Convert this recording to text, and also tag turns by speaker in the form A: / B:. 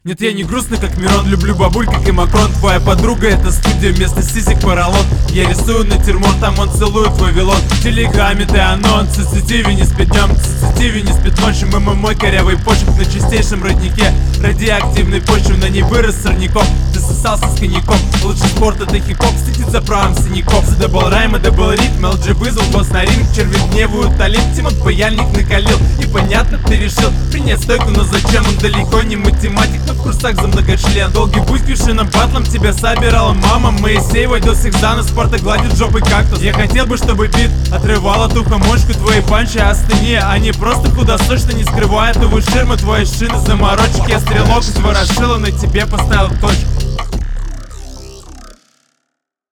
A: Нет, я не грустный, как Мирон, люблю бабуль, как и Макрон. Твоя подруга — это студия, вместо сисек поролон. Я рисую натюрморт, там он целует Вавилон. В телеграме ты анонс, CCTV не спит днем, CCTV не спит ночью. МММ корявый почек на чистейшем роднике. Радиоактивной почвы, на ней вырос сорняком. Ты сосался с коньяком, лучший спорт — это хип-хоп. Стыдит за правом синяков. Задабл райм и дабл ритм, LG вызвал босс на ринг. Черви гневают талит, Тимон паяльник накалил. И понятно, ты решил принять стойку, но зачем? Он далеко не математик, в курсах за многочлен. Долгий путь к вершинам батлом тебя собирала мама Моисеева. До всех за нос, Спарта гладит жопой кактус. Я хотел бы, чтобы бит отрывал от уха мочку. Твои панчи остыни, они просто худосочно, не скрывая тувы ширмы. Твои шины заморочек, я стрелок из ворошила, на тебе поставил точку.